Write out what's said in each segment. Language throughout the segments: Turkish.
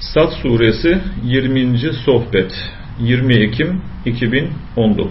Sad suresi 20. sohbet 20 Ekim 2019.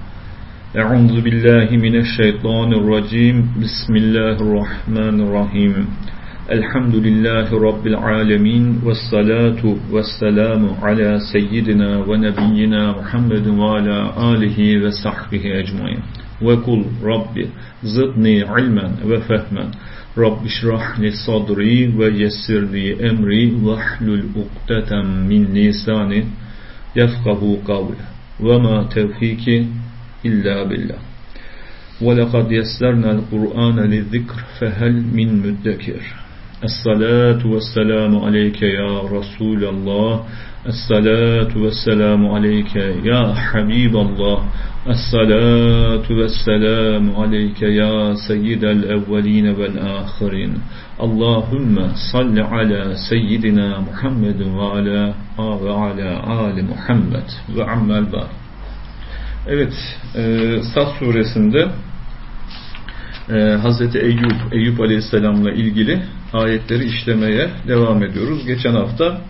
Euzu billahi mineşşeytanirracim. Bismillahirrahmanirrahim. Elhamdülillahi rabbil alamin ve salatu vesselamu ala seyyidina ve nebiyyina Muhammedin ve ala alihi ve sahbihi ecmaîn. Ve kul rabbi zidni ilmen ve fehmen. Rabbi şrah li sadri ve yessir li emri ve hlul ukdeten min lisani yefkahu kavli ve ma tevfiki illa billah. Ve lekad yessernel Kur'ane li zikr fehel min müddekir. Es-salatu vesselamu aleyke ya Resulallah. Es-salatu vesselamu aleyke ya Habiballah. Es-salatu vesselamu aleyke ya seyyidel evveline vel ahirin. Allahümme salli ala seyyidina Muhammedin ve ala ali Muhammed ve ammel bar. Evet, Sad suresinde Hazreti Eyüp Aleyhisselam'la ilgili ayetleri işlemeye devam ediyoruz. Geçen hafta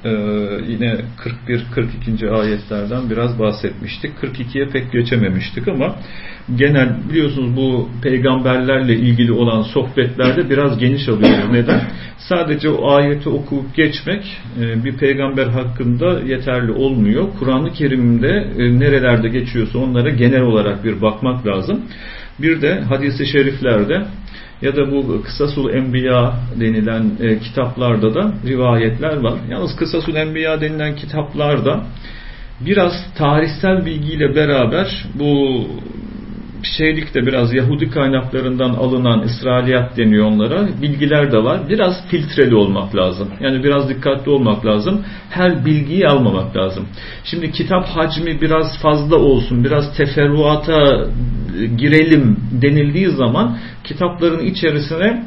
yine 41-42. ayetlerden biraz bahsetmiştik. 42'ye pek geçememiştik ama genel biliyorsunuz bu peygamberlerle ilgili olan sohbetlerde biraz geniş alıyoruz. Neden? Sadece o ayeti okuyup geçmek bir peygamber hakkında yeterli olmuyor. Kur'an-ı Kerim'de nerelerde geçiyorsa onlara genel olarak bir bakmak lazım. Bir de hadis-i şeriflerde ya da bu Kısasul Enbiya denilen kitaplarda da rivayetler var. Yalnız Kısasul Enbiya denilen kitaplarda biraz tarihsel bilgiyle beraber bu şeylikte biraz Yahudi kaynaklarından alınan İsrailiyat deniyor onlara. Bilgiler de var. Biraz filtreli olmak lazım. Yani biraz dikkatli olmak lazım. Her bilgiyi almamak lazım. Şimdi kitap hacmi biraz fazla olsun, biraz teferruata girelim denildiği zaman kitapların içerisine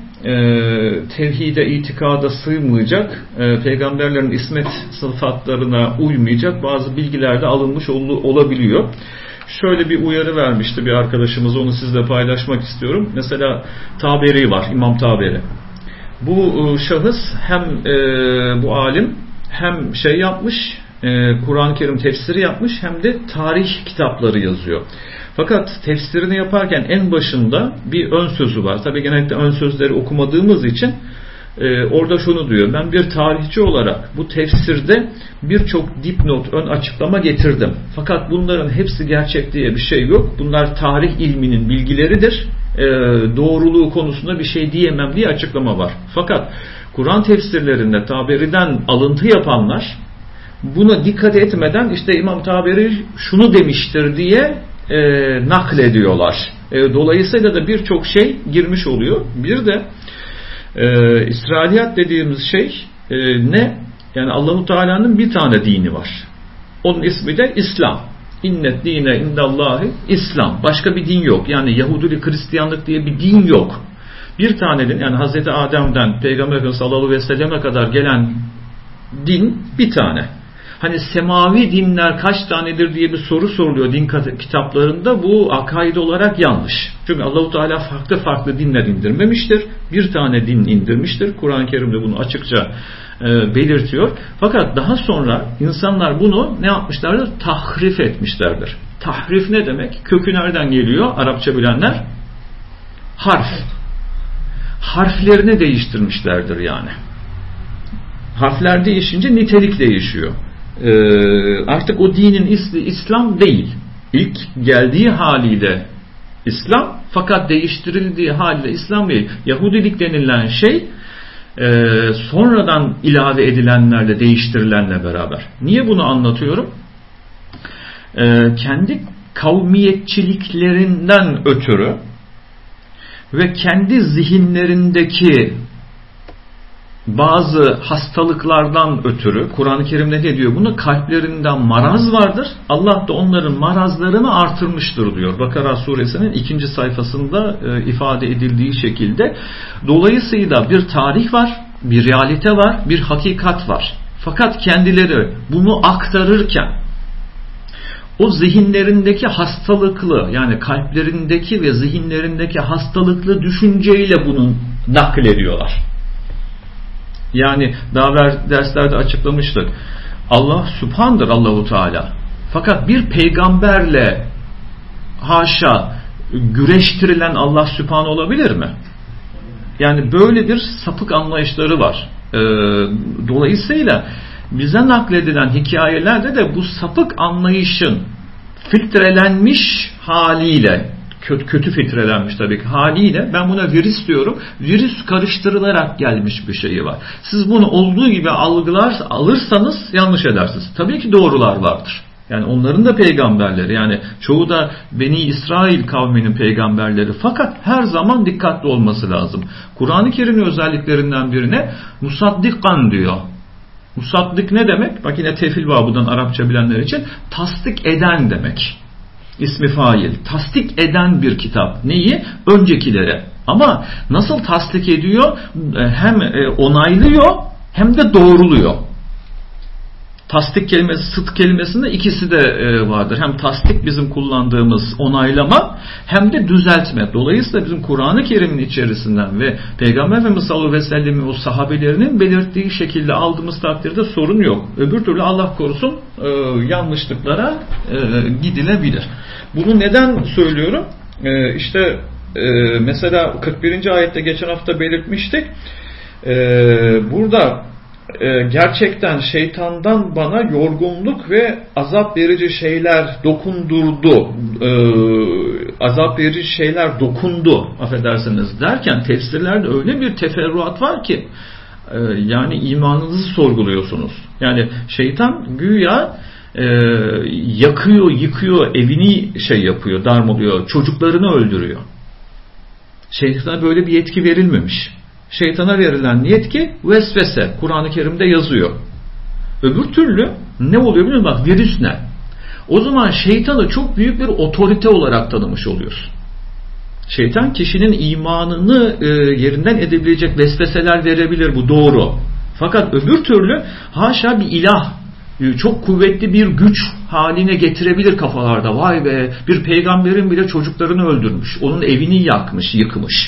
tevhide, itikada sığmayacak, peygamberlerin ismet sıfatlarına uymayacak bazı bilgiler de alınmış olabiliyor. Şöyle bir uyarı vermişti bir arkadaşımız, onu sizle paylaşmak istiyorum. Mesela Taberi var, İmam Taberi. Bu şahıs hem bu alim hem şey yapmış, Kur'an-ı Kerim tefsiri yapmış hem de tarih kitapları yazıyor. Fakat tefsirini yaparken en başında bir ön sözü var. Tabii genellikle ön sözleri okumadığımız için orada şunu diyor. Ben bir tarihçi olarak bu tefsirde birçok dipnot, ön açıklama getirdim. Fakat bunların hepsi gerçek diye bir şey yok. Bunlar tarih ilminin bilgileridir. Doğruluğu konusunda bir şey diyemem diye açıklama var. Fakat Kur'an tefsirlerinde Taberi'den alıntı yapanlar buna dikkat etmeden işte İmam Taberi şunu demiştir diye naklediyorlar. Dolayısıyla da birçok şey girmiş oluyor. Bir de İsrailiyat dediğimiz şey ne? Yani Allah-u Teala'nın bir tane dini var. Onun ismi de İslam. İnnet dine indallahi İslam. Başka bir din yok. Yani Yahudilik, Hristiyanlık diye bir din yok. Bir tane din, yani Hazreti Adem'den Peygamber Efendimiz sallallahu aleyhi ve selleme kadar gelen din bir tane. Hani semavi dinler kaç tanedir diye bir soru soruluyor din kitaplarında. Bu akaid olarak yanlış. Çünkü Allah-u Teala farklı farklı dinler indirmemiştir. Bir tane din indirmiştir. Kur'an-ı Kerim'de bunu açıkça belirtiyor. Fakat daha sonra insanlar bunu ne yapmışlardır? Tahrif etmişlerdir. Tahrif ne demek? Kökü nereden geliyor? Arapça bilenler. Harf. Harflerini değiştirmişlerdir yani. Harfler değişince nitelik değişiyor. Artık o dinin ismi İslam değil. İlk geldiği haliyle İslam, fakat değiştirildiği haliyle İslam değil. Yahudilik denilen şey sonradan ilave edilenlerle, değiştirilenle beraber. Niye bunu anlatıyorum? Kendi kavmiyetçiliklerinden ötürü ve kendi zihinlerindeki bazı hastalıklardan ötürü Kur'an-ı Kerim'de ne diyor? Bunu kalplerinden maraz vardır. Allah da onların marazlarını artırmıştır diyor. Bakara suresinin 2. sayfasında ifade edildiği şekilde. Dolayısıyla bir tarih var, bir realite var, bir hakikat var. Fakat kendileri bunu aktarırken o zihinlerindeki hastalıklı, yani kalplerindeki ve zihinlerindeki hastalıklı düşünceyle bunu naklediyorlar. Yani daha derslerde açıklamıştık. Allah Sübhan'dır, Allahu Teala. Fakat bir peygamberle haşa güreştirilen Allah Sübhan olabilir mi? Yani böyle bir sapık anlayışları var. Dolayısıyla bize nakledilen hikayelerde de bu sapık anlayışın filtrelenmiş haliyle, kötü filtrelenmiş tabii ki haliyle, ben buna virüs diyorum. Virüs karıştırılarak gelmiş bir şeyi var. Siz bunu olduğu gibi alırsanız yanlış edersiniz. Tabii ki doğrular vardır. Yani onların da peygamberleri, yani çoğu da Beni İsrail kavminin peygamberleri, fakat her zaman dikkatli olması lazım. Kur'an-ı Kerim'in özelliklerinden birine musaddikan diyor. Musaddik ne demek? Bak yine tefil babından Arapça bilenler için tasdik eden demek. İsmi fail. Tasdik eden bir kitap. Neyi? Öncekilere. Ama nasıl tasdik ediyor? Hem onaylıyor hem de doğruluyor. Tasdik kelimesi, sıdk kelimesinde ikisi de vardır. Hem tasdik bizim kullandığımız onaylama, hem de düzeltme. Dolayısıyla bizim Kur'an-ı Kerim'in içerisinden ve Peygamber Efendimiz sallallahu aleyhi ve sellem'in o sahabelerinin belirttiği şekilde aldığımız takdirde sorun yok. Öbür türlü Allah korusun yanlışlıklara gidilebilir. Bunu neden söylüyorum? İşte mesela 41. ayette geçen hafta belirtmiştik. Burada gerçekten şeytandan bana yorgunluk ve azap verici şeyler dokundurdu. Azap verici şeyler dokundu, affedersiniz derken tefsirlerde öyle bir teferruat var ki yani imanınızı sorguluyorsunuz. Yani şeytan güya yakıyor, yıkıyor, evini yapıyor, darmalıyor, çocuklarını öldürüyor. Şeytana böyle bir yetki verilmemiş. Şeytana verilen yetki vesvese. Kur'an-ı Kerim'de yazıyor. Öbür türlü ne oluyor biliyor musun? Bak virüs ne? O zaman şeytanı çok büyük bir otorite olarak tanımış oluyorsun. Şeytan kişinin imanını yerinden edebilecek vesveseler verebilir, bu doğru. Fakat öbür türlü haşa bir ilah, çok kuvvetli bir güç haline getirebilir kafalarda. Vay be, bir peygamberin bile çocuklarını öldürmüş. Onun evini yakmış, yıkmış.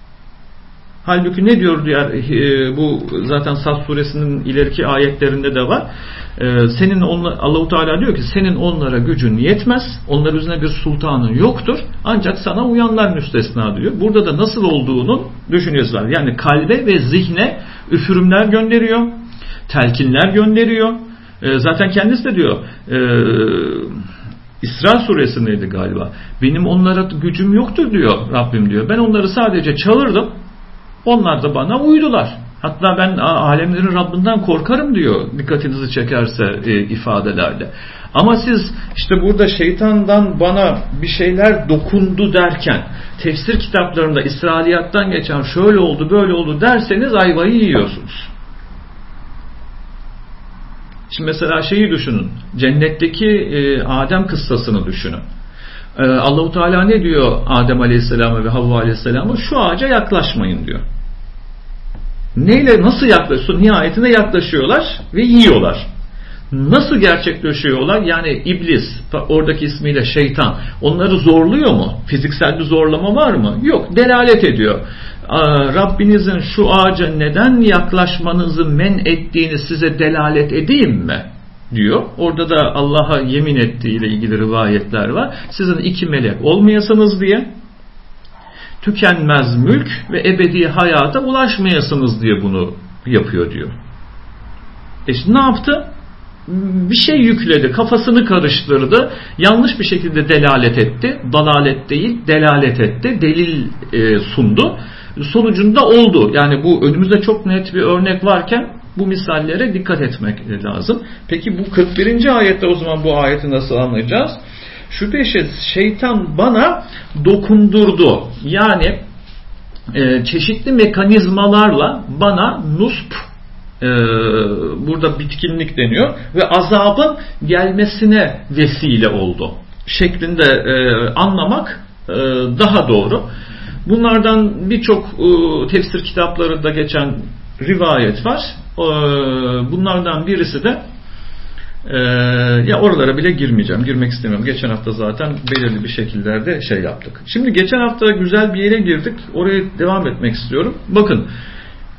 Halbuki ne diyor diğer, bu zaten Saf suresinin ileriki ayetlerinde de var. Allahu Teala diyor ki senin onlara gücün yetmez. Onlar üzerine bir sultanın yoktur. Ancak sana uyanlar müstesna diyor. Burada da nasıl olduğunun düşünüyorlar. Yani kalbe ve zihne üfürümler gönderiyor. Telkinler gönderiyor. Zaten kendisi de diyor, İsra suresindeydi galiba. Benim onlara gücüm yoktur diyor Rabbim diyor. Ben onları sadece çağırdım. Onlar da bana uydular. Hatta ben alemlerin Rabbinden korkarım diyor, dikkatinizi çekerse ifadelerde. Ama siz işte burada şeytandan bana bir şeyler dokundu derken tefsir kitaplarında İsrailiyattan geçen şöyle oldu böyle oldu derseniz ayvayı yiyorsunuz. Şimdi mesela şeyi düşünün. Cennetteki Adem kıssasını düşünün. Allah-u Teala ne diyor Adem Aleyhisselam'a ve Havva Aleyhisselam'a? Şu ağaca yaklaşmayın diyor. Neyle, nasıl yaklaşıyor? Nihayetinde yaklaşıyorlar ve yiyorlar. Nasıl gerçekleşiyorlar? Yani iblis, oradaki ismiyle şeytan, onları zorluyor mu? Fiziksel bir zorlama var mı? Yok, delalet ediyor. Rabbinizin şu ağaca neden yaklaşmanızı men ettiğini size delalet edeyim mi? Diyor. Orada da Allah'a yemin ettiğiyle ilgili rivayetler var. Sizin 2 melek olmayasınız diye, tükenmez mülk ve ebedi hayata ulaşmayasınız diye bunu yapıyor diyor. İşte ne yaptı? Bir şey yükledi, kafasını karıştırdı, yanlış bir şekilde delalet etti. Dalalet değil, delalet etti, delil sundu. Sonucunda oldu. Yani bu önümüzde çok net bir örnek varken bu misallere dikkat etmek lazım. Peki bu 41. ayette o zaman bu ayeti nasıl anlayacağız? Şüphesiz şeytan bana dokundurdu. Yani çeşitli mekanizmalarla bana nusp, burada bitkinlik deniyor ve azabın gelmesine vesile oldu şeklinde anlamak daha doğru. Bunlardan birçok tefsir kitaplarında geçen rivayet var. Bunlardan birisi de ya oralara bile girmeyeceğim. Girmek istemiyorum. Geçen hafta zaten belirli bir şekillerde yaptık. Şimdi geçen hafta güzel bir yere girdik. Oraya devam etmek istiyorum. Bakın,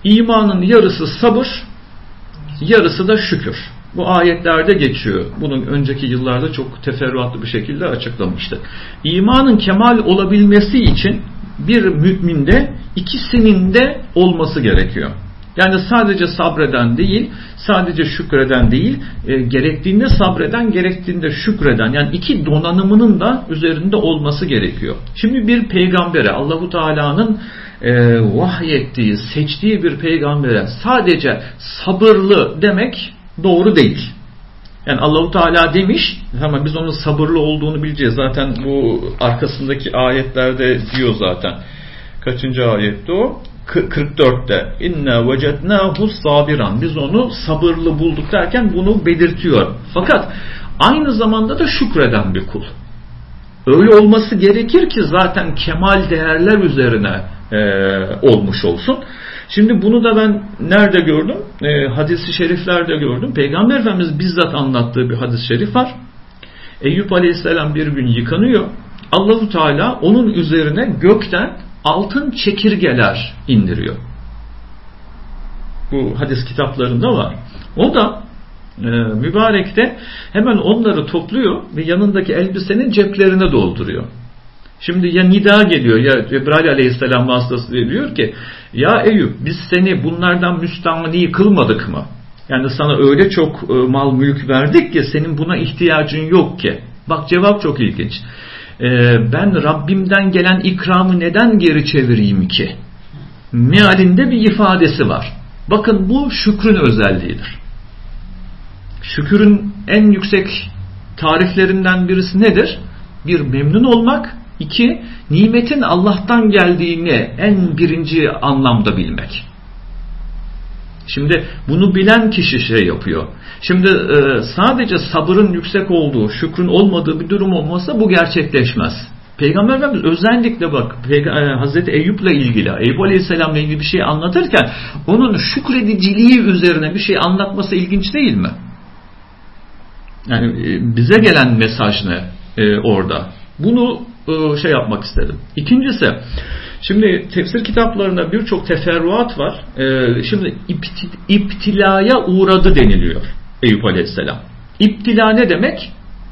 İmanın yarısı sabır, yarısı da şükür. Bu ayetlerde geçiyor. Bunun önceki yıllarda çok teferruatlı bir şekilde açıklamıştık. İmanın kemal olabilmesi için bir müminde ikisinin de olması gerekiyor. Yani sadece sabreden değil, sadece şükreden değil, gerektiğinde sabreden, gerektiğinde şükreden, yani iki donanımının da üzerinde olması gerekiyor. Şimdi bir peygambere, Allahu Teala'nın vahyettiği, seçtiği bir peygambere sadece sabırlı demek doğru değil. Yani Allahu Teala demiş, ama biz onun sabırlı olduğunu bileceğiz. Zaten bu arkasındaki ayetlerde diyor zaten. Kaçıncı ayette o? 44'te. İnna vecednahu sabiran. Biz onu sabırlı bulduk derken bunu belirtiyor. Fakat aynı zamanda da şükreden bir kul. Öyle olması gerekir ki zaten kemal değerler üzerine olmuş olsun. Şimdi bunu da ben nerede gördüm? Hadis-i şeriflerde gördüm. Peygamber Efendimiz bizzat anlattığı bir hadis-i şerif var. Eyüp Aleyhisselam bir gün yıkanıyor. Allahu Teala onun üzerine gökten altın çekirgeler indiriyor. Bu hadis kitaplarında var. O da mübarek de hemen onları topluyor ve yanındaki elbisenin ceplerine dolduruyor. Şimdi ya nida geliyor ya Cebrail Aleyhisselam vasıtasıyla diyor ki ya Eyüp biz seni bunlardan müstahni kılmadık mı? Yani sana öyle çok mal mülk verdik ki senin buna ihtiyacın yok ki. Bak cevap çok ilginç. Ben Rabbimden gelen ikramı neden geri çevireyim ki? Mealinde bir ifadesi var. Bakın bu şükrün özelliğidir. Şükrün en yüksek tariflerinden birisi nedir? Bir, memnun olmak. İki, nimetin Allah'tan geldiğini en birinci anlamda bilmek. Şimdi bunu bilen kişi şey yapıyor. Şimdi sadece sabırın yüksek olduğu, şükrün olmadığı bir durum olmasa bu gerçekleşmez. Peygamber Efendimiz özellikle bak Hazreti Eyüp'le ilgili, Eyüp Aleyhisselam'la ilgili bir şey anlatırken onun şükrediciliği üzerine bir şey anlatması ilginç değil mi? Yani bize gelen mesaj ne orada? Bunu şey yapmak istedim. İkincisi, şimdi tefsir kitaplarında birçok teferruat var. Şimdi iptilaya uğradı deniliyor Eyüp Aleyhisselam. İptila ne demek?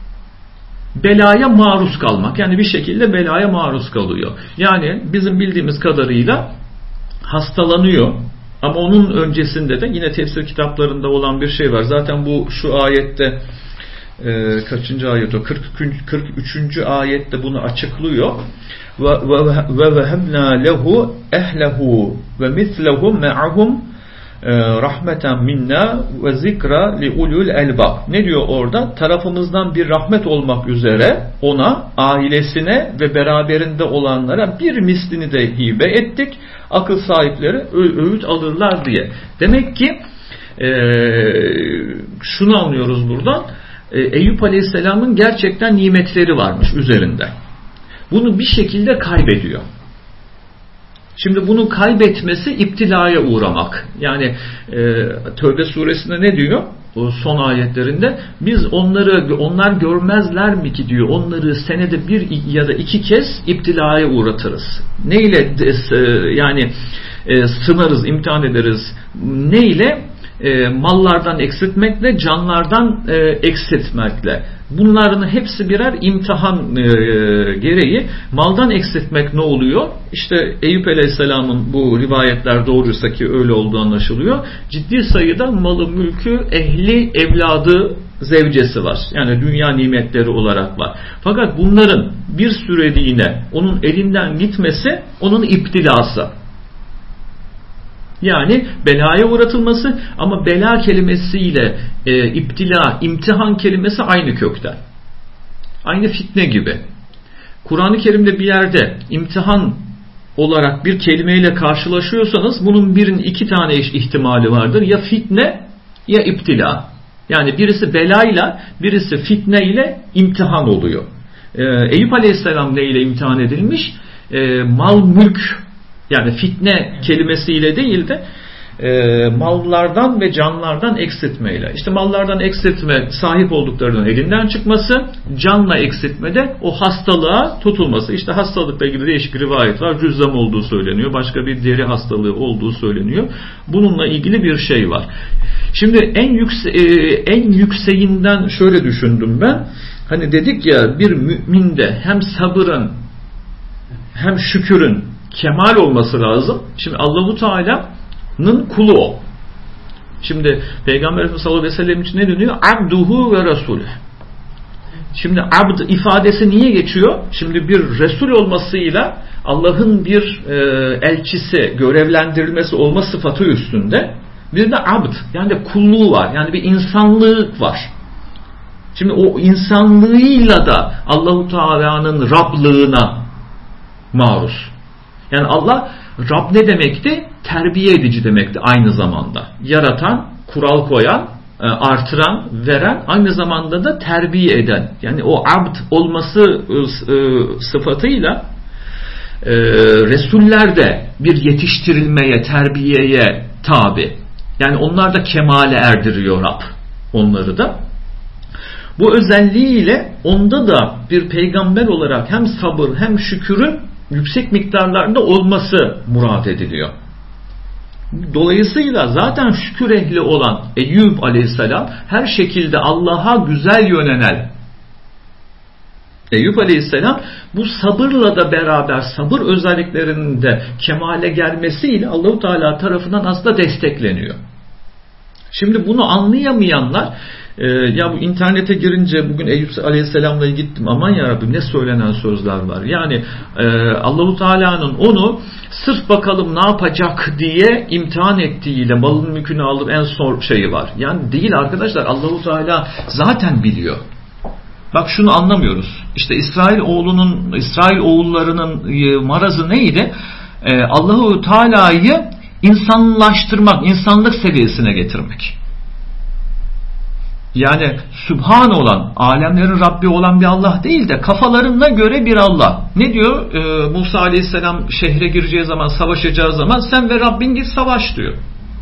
Belaya maruz kalmak. Yani bir şekilde belaya maruz kalıyor. Yani bizim bildiğimiz kadarıyla hastalanıyor. Ama onun öncesinde de yine tefsir kitaplarında olan bir şey var. Zaten bu şu ayette kaçıncı ayet o? 43. ayette bunu açıklıyor. Ve vehebna lehu ehlehu ve mislehum me'ahum rahmeten minna ve zikra li ulul elbab. Ne diyor orada? Tarafımızdan bir rahmet olmak üzere ona, ailesine ve beraberinde olanlara bir mislini de hibe ettik. Akıl sahipleri öğüt alırlar diye. Demek ki şunu anlıyoruz buradan. Eyüp Aleyhisselam'ın gerçekten nimetleri varmış üzerinde. Bunu bir şekilde kaybediyor. Şimdi bunu kaybetmesi iptilaya uğramak. Yani Tövbe suresinde ne diyor? O son ayetlerinde biz onlar görmezler mi ki diyor. Onları senede bir ya da iki kez iptilaya uğratırız. Neyle yani sınarız, imtihan ederiz. Neyle? Mallardan eksiltmekle, canlardan eksiltmekle. Bunların hepsi birer imtihan gereği. Maldan eksiltmek ne oluyor? İşte Eyüp Aleyhisselam'ın bu rivayetler doğruysa ki öyle olduğu anlaşılıyor. Ciddi sayıda malı, mülkü, ehli, evladı, zevcesi var. Yani dünya nimetleri olarak var. Fakat bunların bir süreliğine onun elinden gitmesi onun iptilası. Yani belaya uğratılması, ama bela kelimesiyle iptila, imtihan kelimesi aynı kökten. Aynı fitne gibi. Kur'an-ı Kerim'de bir yerde imtihan olarak bir kelimeyle karşılaşıyorsanız bunun iki tane ihtimali vardır. Ya fitne ya iptila. Yani birisi belayla, birisi fitne ile imtihan oluyor. Eyüp Aleyhisselam neyle imtihan edilmiş? Mal, mülk, yani fitne kelimesiyle değil de mallardan ve canlardan eksiltmeyle. İşte mallardan eksiltme sahip olduklarının elinden çıkması, canla eksiltme de o hastalığa tutulması. İşte hastalıkla ilgili değişik rivayet var. Cüzzam olduğu söyleniyor. Başka bir deri hastalığı olduğu söyleniyor. Bununla ilgili bir şey var. Şimdi en yükseğinden şöyle düşündüm ben. Hani dedik ya, bir müminde hem sabırın hem şükürün kemal olması lazım. Şimdi Allahu Teala'nın kulu o. Şimdi Peygamber Efendimiz sallallahu aleyhi ve sellem için ne deniyor? Abduhu ve Resulü. Şimdi abd ifadesi niye geçiyor? Şimdi bir Resul olmasıyla Allah'ın bir elçisi, görevlendirilmesi olma sıfatı üstünde. Bir de abd, yani kulluğu var. Yani bir insanlık var. Şimdi o insanlığıyla da Allahu Teala'nın Rablığına maruz. Yani Allah, Rab ne demekti? Terbiye edici demekti aynı zamanda. Yaratan, kural koyan, artıran, veren, aynı zamanda da terbiye eden. Yani o abd olması sıfatıyla Resuller de bir yetiştirilmeye, terbiyeye tabi. Yani onlar da kemale erdiriyor Rab onları da. Bu özelliğiyle onda da bir peygamber olarak hem sabır hem şükürün yüksek miktarlarda olması murad ediliyor. Dolayısıyla zaten şükür ehli olan Eyyub aleyhisselam her şekilde Allah'a güzel yönelen Eyyub aleyhisselam bu sabırla da beraber sabır özelliklerinin de kemale gelmesiyle Allah-u Teala tarafından aslında destekleniyor. Şimdi bunu anlayamayanlar, ya bu internete girince bugün Eyyub Aleyhisselam'la gittim, aman yarabbim ne söylenen sözler var. Yani Allah-u Teala'nın onu sırf bakalım ne yapacak diye imtihan ettiğiyle malın mülkünü alıp en son şeyi var. Yani değil arkadaşlar, Allah-u Teala zaten biliyor. Bak şunu anlamıyoruz. İşte İsrail oğullarının marazı neydi? Allah-u Teala'yı insanlaştırmak, insanlık seviyesine getirmek. Yani Sübhan olan, alemlerin Rabbi olan bir Allah değil de kafalarına göre bir Allah. Ne diyor? Musa Aleyhisselam şehre gireceği zaman, savaşacağı zaman sen ve Rabbin git savaş diyor.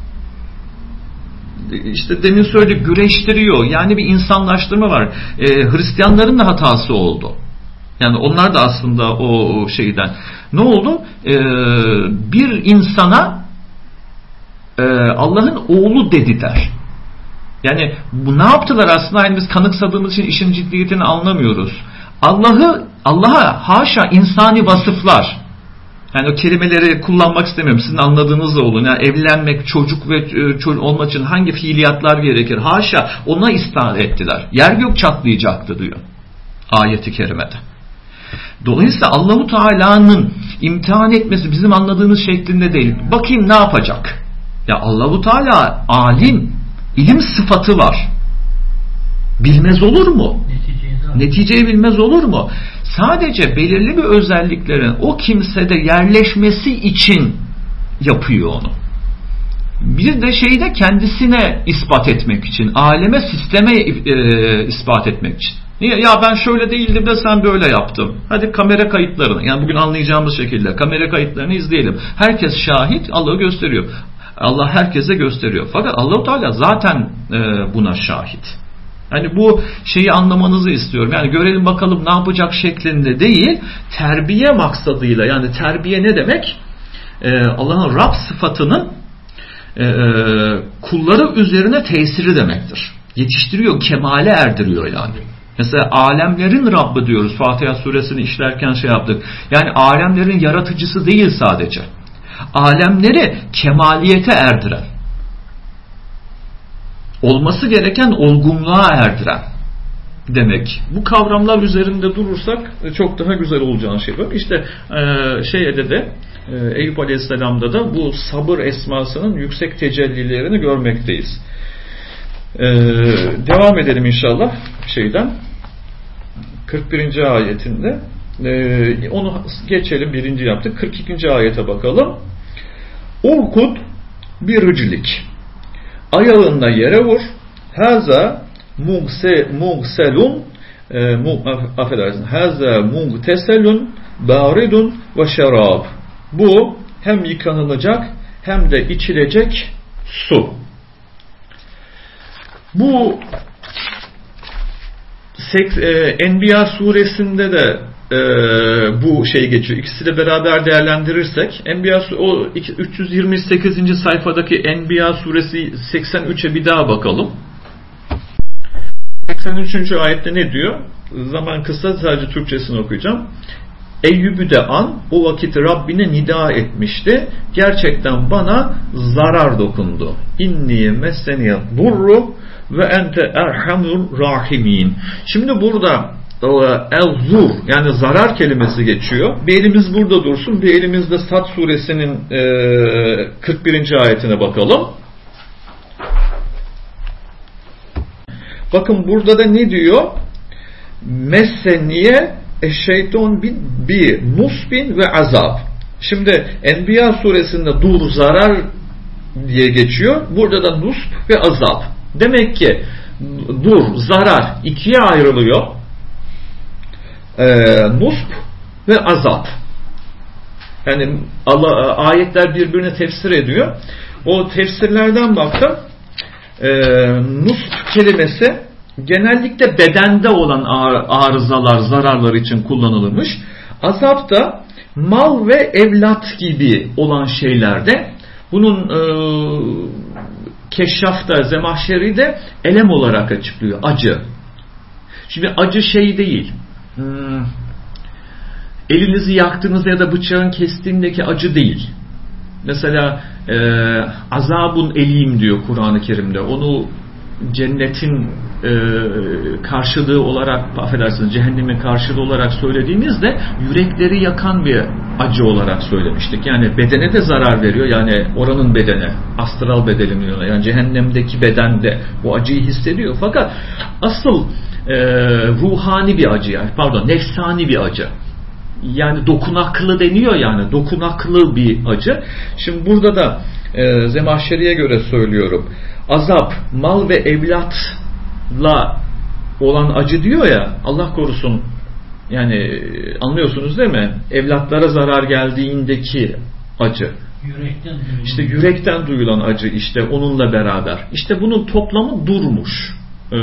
İşte demin söyledik, güreştiriyor. Yani bir insanlaştırma var. Hristiyanların da hatası oldu. Yani onlar da aslında o şeyden. Ne oldu? Bir insana Allah'ın oğlu dediler. Yani bu ne yaptılar aslında? Yani biz kanıksadığımız için işin ciddiyetini anlamıyoruz. Allah'a haşa insani vasıflar. Yani o kelimeleri kullanmak istemiyorum. Sizin anladığınızla olun. Yani evlenmek, çocuk ve çocuk olmak için hangi fiiliyatlar gerekir? Haşa ona istan ettiler. Yer gök çatlayacaktı diyor ayeti kerimede. Dolayısıyla Allahu Teala'nın imtihan etmesi bizim anladığımız şeklinde değil. Bakayım ne yapacak? Ya Allahu Teala alim, ilim sıfatı var. Bilmez olur mu? Neticeyi bilmez olur mu? Sadece belirli bir özelliklerin o kimsede yerleşmesi için yapıyor onu. Bir de şeyi de kendisine ispat etmek için, aleme, sisteme ispat etmek için. Niye? Ya ben şöyle değildim de sen böyle yaptın. Hadi kamera kayıtlarını, yani bugün anlayacağımız şekilde kamera kayıtlarını izleyelim. Herkes şahit, Allah'ı gösteriyor. Allah herkese gösteriyor. Fakat Allah-u Teala zaten buna şahit. Yani bu şeyi anlamanızı istiyorum. Yani görelim bakalım ne yapacak şeklinde değil, terbiye maksadıyla. Yani terbiye ne demek? Allah'ın Rab sıfatının kulları üzerine tesiri demektir. Yetiştiriyor, kemale erdiriyor yani. Mesela alemlerin Rabbi diyoruz. Fatiha suresini işlerken şey yaptık. Yani alemlerin yaratıcısı değil sadece. Alemleri kemaliyete erdiren, olması gereken olgunluğa erdiren demek. Bu kavramlar üzerinde durursak çok daha güzel olacağını şey var. İşte şeyde de Eyüp Aleyhisselam'da da bu sabır esmasının yüksek tecellilerini görmekteyiz. Devam edelim inşallah şeyden 41. ayetinde. Onu geçelim, birinci yaptık. 42. ayete bakalım. Urkud bir rüclik. Ayağınla yere vur. Haza mugselun affedersin. Haza mugteselun baridun ve şarab. Bu hem yıkanılacak hem de içilecek su. Bu Enbiya suresinde de bu şey geçiyor. İkisi de beraber değerlendirirsek Enbiya o 328. sayfadaki Enbiya suresi 83'e bir daha bakalım. 83. ayette ne diyor? Zaman kısa, sadece Türkçesini okuyacağım. Eyyub'u de an, o vakit Rabbine nida etmişti. Gerçekten bana zarar dokundu. İnni messeniyet durru ve ente erhamur rahimin. Şimdi burada el-zur, yani zarar kelimesi geçiyor. Bir elimiz burada dursun, bir elimizde Sad suresinin 41. ayetine bakalım. Bakın burada da ne diyor? Messeniye şeytan bi nusbin ve azab. Şimdi Enbiya suresinde dur, zarar diye geçiyor. Burada da nusb ve azap. Demek ki dur, zarar ikiye ayrılıyor. Nusb ve azap. Yani Allah, ayetler birbirini tefsir ediyor. O tefsirlerden baktım. Nusb kelimesi genellikle bedende olan arızalar, zararlar için kullanılmış. Azap da mal ve evlat gibi olan şeylerde. Bunun Keşşaf'ta, Zemahşeri'de elem olarak açıklıyor. Acı. Şimdi acı şey değil. Elinizi yaktığınızda ya da bıçağın kestiğindeki acı değil. Mesela azabun elim diyor Kur'an-ı Kerim'de. Onu cennetin karşılığı olarak, affedersiniz, cehennemin karşılığı olarak söylediğimizde yürekleri yakan bir acı olarak söylemiştik. Yani bedene de zarar veriyor. Yani oranın bedene, astral bedeni diyorlar. Yani cehennemdeki beden de bu acıyı hissediyor. Fakat asıl ruhani bir acı, yani pardon, nefsani bir acı. Yani dokunaklı deniyor, yani dokunaklı bir acı. Şimdi burada da Zemahşeri'ye göre söylüyorum. Azap, mal ve evlatla olan acı diyor ya, Allah korusun, yani anlıyorsunuz değil mi? Evlatlara zarar geldiğindeki acı. İşte yürekten duyulan acı, işte onunla beraber. İşte bunun toplamı durmuş.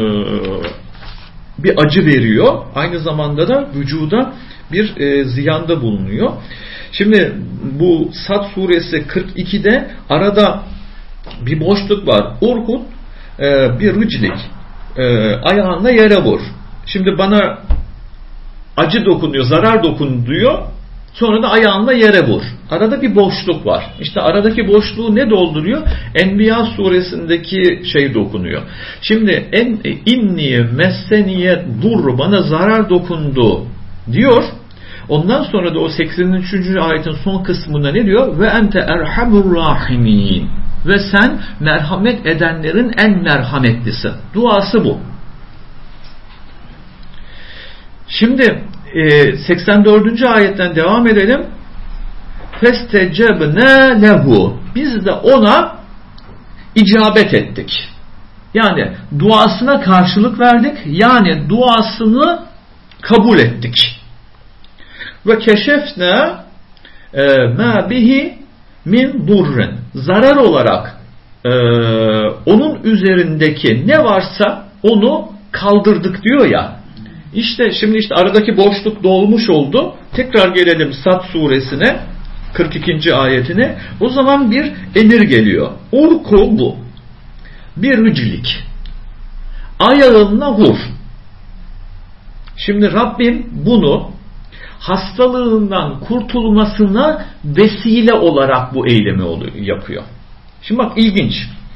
Bir acı veriyor. Aynı zamanda da vücuda bir ziyanda bulunuyor. Şimdi bu Sad suresi 42'de arada bir boşluk var. Urkut bir rıclik, ayağınla yere vur. Şimdi bana acı dokunuyor, zarar dokunuyor. Sonra da ayağınla yere vur. Arada bir boşluk var. İşte aradaki boşluğu ne dolduruyor? Enbiya suresindeki şey dokunuyor. Şimdi inni messeniye dur, bana zarar dokundu diyor. Ondan sonra da o 83. ayetin son kısmında ne diyor? Ve ente erhamur rahimin. Ve sen merhamet edenlerin en merhametlisi. Duası bu. Şimdi 84. ayetten devam edelim. Festecebne lehu. Biz de ona icabet ettik. Yani duasına karşılık verdik. Yani duasını kabul ettik. Ve keşefne ma bihi min durren. Zarar olarak onun üzerindeki ne varsa onu kaldırdık diyor ya. İşte şimdi aradaki boşluk dolmuş oldu. Tekrar gelelim Sad suresine, 42. ayetine. O zaman bir emir geliyor. Urku bu. Bir rüclik. Ayağınla vur. Şimdi Rabbim bunu hastalığından kurtulmasına vesile olarak bu eylemi yapıyor. Şimdi bak, ilginç.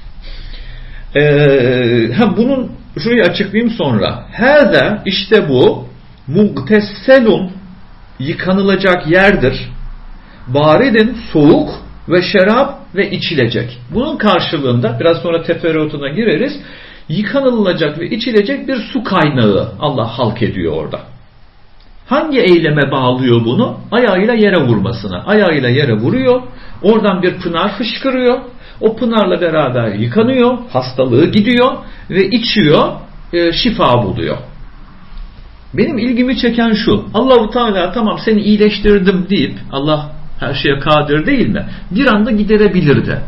Bunun şurayı açıklayayım sonra. Hâzâ, işte bu muğtesselun, yıkanılacak yerdir. Baridin, soğuk ve şerap ve içilecek. Bunun karşılığında biraz sonra teferruatına gireriz. Yıkanılacak ve içilecek bir su kaynağı Allah halk ediyor orada. Hangi eyleme bağlıyor bunu? Ayağıyla yere vurmasına. Ayağıyla yere vuruyor. Oradan bir pınar fışkırıyor. O pınarla beraber yıkanıyor. Hastalığı gidiyor ve içiyor. Şifa buluyor. Benim ilgimi çeken şu. Allah-u Teala tamam seni iyileştirdim deyip, Allah her şeye kadir değil mi? Bir anda giderebilirdi.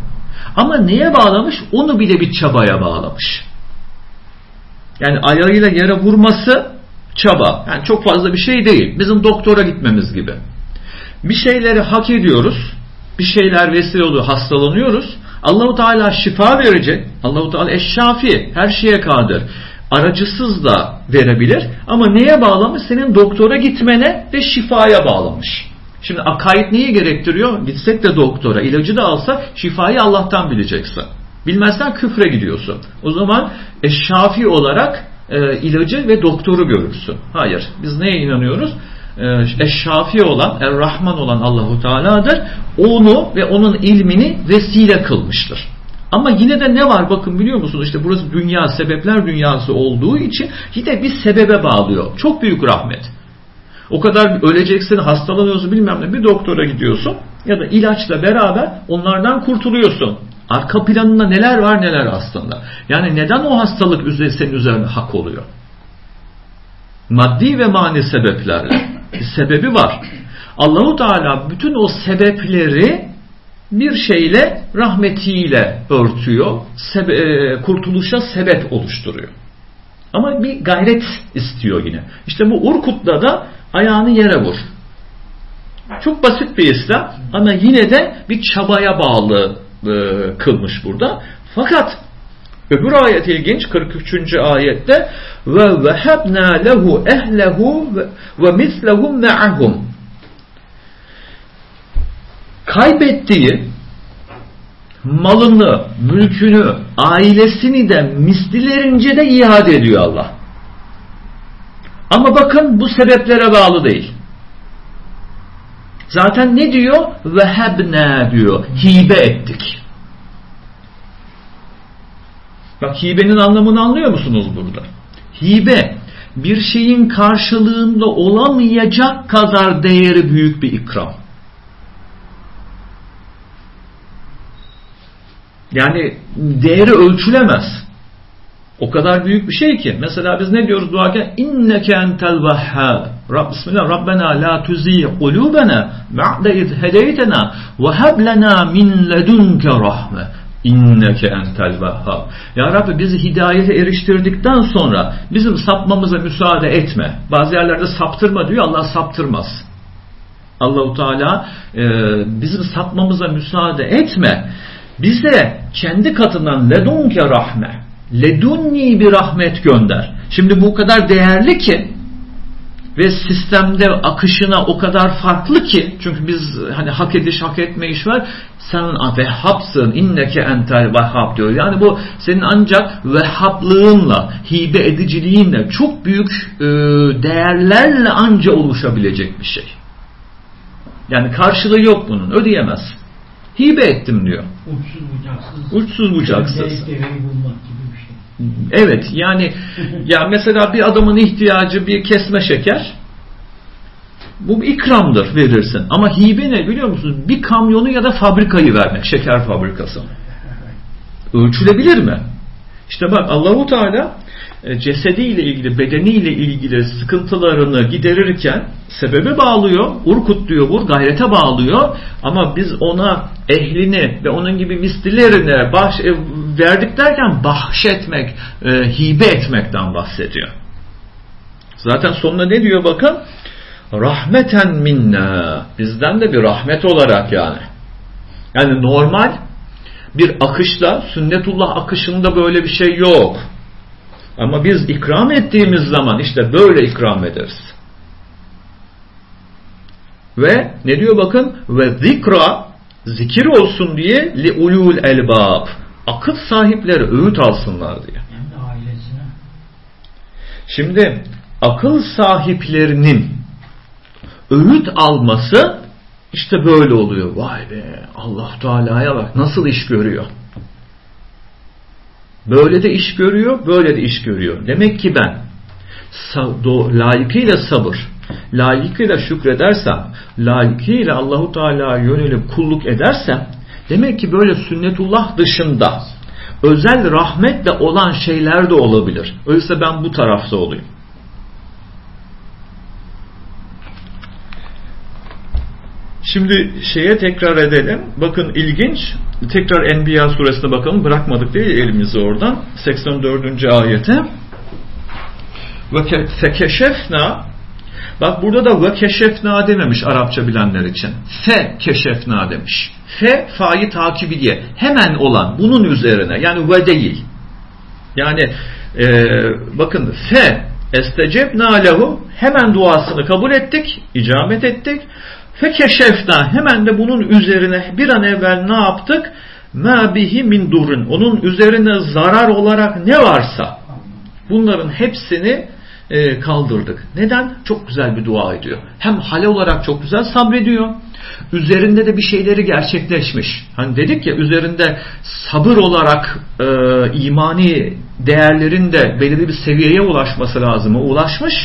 Ama neye bağlamış? Onu bile bir çabaya bağlamış. Yani ayağıyla yere vurması çaba. Yani çok fazla bir şey değil. Bizim doktora gitmemiz gibi. Bir şeyleri hak ediyoruz. Bir şeyler vesile oluyor, hastalanıyoruz. Allah-u Teala şifa verecek. Allah-u Teala eşşafi, her şeye kadir. Aracısız da verebilir. Ama neye bağlamış? Senin doktora gitmene ve şifaya bağlamış. Şimdi akaid neyi gerektiriyor? Gitsek de doktora, ilacı da alsak şifayı Allah'tan bileceksin. Bilmezsen küfre gidiyorsun. O zaman eşşafi olarak ilacı ve doktoru görürsün. Hayır. Biz neye inanıyoruz? Eşşafi olan, Er-Rahman olan Allahu Teala'dır. Onu ve onun ilmini vesile kılmıştır. Ama yine de ne var? Bakın biliyor musunuz? İşte burası dünya, sebepler dünyası olduğu için yine bir sebebe bağlıyor. Çok büyük rahmet. O kadar öleceksin, hastalanıyorsun bilmem ne. Bir doktora gidiyorsun ya da ilaçla beraber onlardan kurtuluyorsun. Arka planında neler var neler aslında. Yani neden o hastalık senin üzerine hak oluyor? Maddi ve manevi sebeplerle. Bir sebebi var. Allah-u Teala bütün o sebepleri bir şeyle, rahmetiyle örtüyor. Kurtuluşa sebep oluşturuyor. Ama bir gayret istiyor yine. İşte bu Urkut'ta da ayağını yere vur. Çok basit bir İslam ama yine de bir çabaya bağlı kılmış burada. Fakat öbür ayet ilginç, 43. ayette ve vehebna lehu ehlehu ve mislehum ma'ahum. Kaybettiği malını, mülkünü, ailesini de mislilerince de iade ediyor Allah. Ama bakın bu sebeplere bağlı değil. Zaten ne diyor? Vehebna diyor. Hibe ettik. Bak hibenin anlamını anlıyor musunuz burada? Hibe bir şeyin karşılığında olamayacak kadar değeri büyük bir ikram. Yani değeri ölçülemez. O kadar büyük bir şey ki. Mesela biz ne diyoruz duarken? İnneke entel vehhab. Bismillah. Rabbena la tuzigh kulubena ba'de iz hedeytena ve heb lena min ledunke rahme. İnneke entel vehhab. Ya Rabbi bizi hidayete eriştirdikten sonra bizim sapmamıza müsaade etme. Bazı yerlerde saptırma diyor. Allah saptırmaz. Allah-u Teala bizim sapmamıza müsaade etme. Bize kendi katından ledunke rahme, ledunni bir rahmet gönder. Şimdi bu kadar değerli ki ve sistemde akışına o kadar farklı ki, çünkü biz hani hak ediş hak etme iş var. Sen vehhabsın, inneke entel vehhab diyor. Yani bu senin ancak vehhablığınla, hibe ediciliğinle, çok büyük değerlerle anca oluşabilecek bir şey. Yani karşılığı yok bunun, ödeyemez. Hibe ettim diyor. Uçsuz bucaksız. Evet yani ya mesela bir adamın ihtiyacı bir kesme şeker. Bu bir ikramdır, verirsin. Ama hibe ne biliyor musunuz? Bir kamyonu ya da fabrikayı vermek, şeker fabrikası. Ölçülebilir mi? İşte bak Allah-u Teala cesediyle ilgili, bedeniyle ilgili sıkıntılarını giderirken sebebe bağlıyor. Urkut diyor, gayrete bağlıyor. Ama biz ona ehlini ve onun gibi mislilerine verdik derken bahşetmek, hibe etmekten bahsediyor. Zaten sonuna ne diyor bakın? Rahmeten minna. Bizden de bir rahmet olarak yani. Yani normal bir akışla, sünnetullah akışında böyle bir şey yok. Ama biz ikram ettiğimiz zaman işte böyle ikram ederiz. Ve ne diyor bakın? Ve zikra, zikir olsun diye li ulul elbab. Akıl sahipleri öğüt alsınlar diye. Hem de ailesine. Şimdi akıl sahiplerinin öğüt alması işte böyle oluyor. Vay be, Allah Teala'ya bak nasıl iş görüyor. Böyle de iş görüyor, böyle de iş görüyor. Demek ki ben layıkıyla sabır, layıkıyla şükredersem, layıkıyla Allahu Teala'ya yönelip kulluk edersem, demek ki böyle sünnetullah dışında özel rahmetle olan şeyler de olabilir. Öyleyse ben bu tarafta olayım. Şimdi şeye tekrar edelim. Bakın ilginç. Tekrar Enbiya suresine bakalım. Bırakmadık değil elimizi oradan. 84. ayete. Ve fekeşefna. Bak burada da ve keşefna dememiş Arapça bilenler için. Fe keşefna demiş. Fe fa'yı takibiye. Hemen olan bunun üzerine. Yani ve değil. Yani bakın fe estecebna lehu, hemen duasını kabul ettik, icabet ettik. Fekeşefna, hemen de bunun üzerine bir an evvel ne yaptık? Ma bihi min durun, onun üzerine zarar olarak ne varsa bunların hepsini kaldırdık. Neden? Çok güzel bir dua ediyor. Hem hal olarak çok güzel sabrediyor. Üzerinde de bir şeyleri gerçekleşmiş. Hani dedik ya, üzerinde sabır olarak imani değerlerin de belirli bir seviyeye ulaşması lazım. O ulaşmış.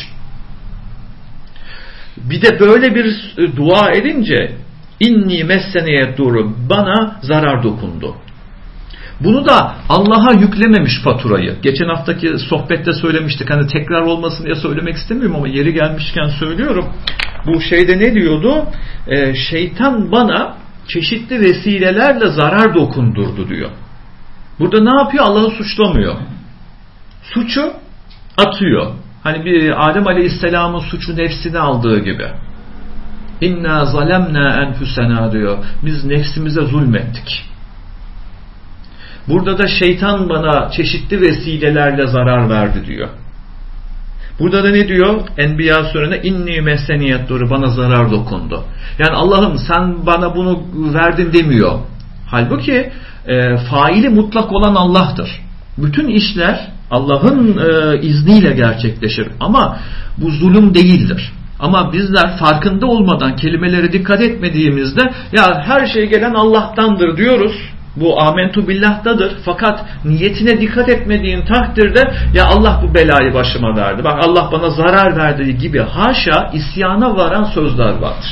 Bir de böyle bir dua edince inni messeneye duru, bana zarar dokundu. Bunu da Allah'a yüklememiş faturayı. Geçen haftaki sohbette söylemiştik. Hani tekrar olmasın diye söylemek istemiyorum ama yeri gelmişken söylüyorum. Bu şeyde ne diyordu? Şeytan bana çeşitli vesilelerle zarar dokundurdu diyor. Burada ne yapıyor? Allah'ı suçlamıyor. Suçu atıyor. Hani bir Adem Aleyhisselam'ın suçu nefsine aldığı gibi. İnna zalemna enfusena diyor. Biz nefsimize zulmettik. Burada da şeytan bana çeşitli vesilelerle zarar verdi diyor. Burada da ne diyor? Enbiya suresinde inni meseniyet doğru, bana zarar dokundu. Yani Allah'ım sen bana bunu verdin demiyor. Halbuki faili mutlak olan Allah'tır. Bütün işler Allah'ın izniyle gerçekleşir. Ama bu zulüm değildir. Ama bizler farkında olmadan, kelimelere dikkat etmediğimizde ya her şey gelen Allah'tandır diyoruz. Bu amentu billah'tadır. Fakat niyetine dikkat etmediğin takdirde ya Allah bu belayı başıma verdi, bak Allah bana zarar verdi gibi haşa isyana varan sözler vardır.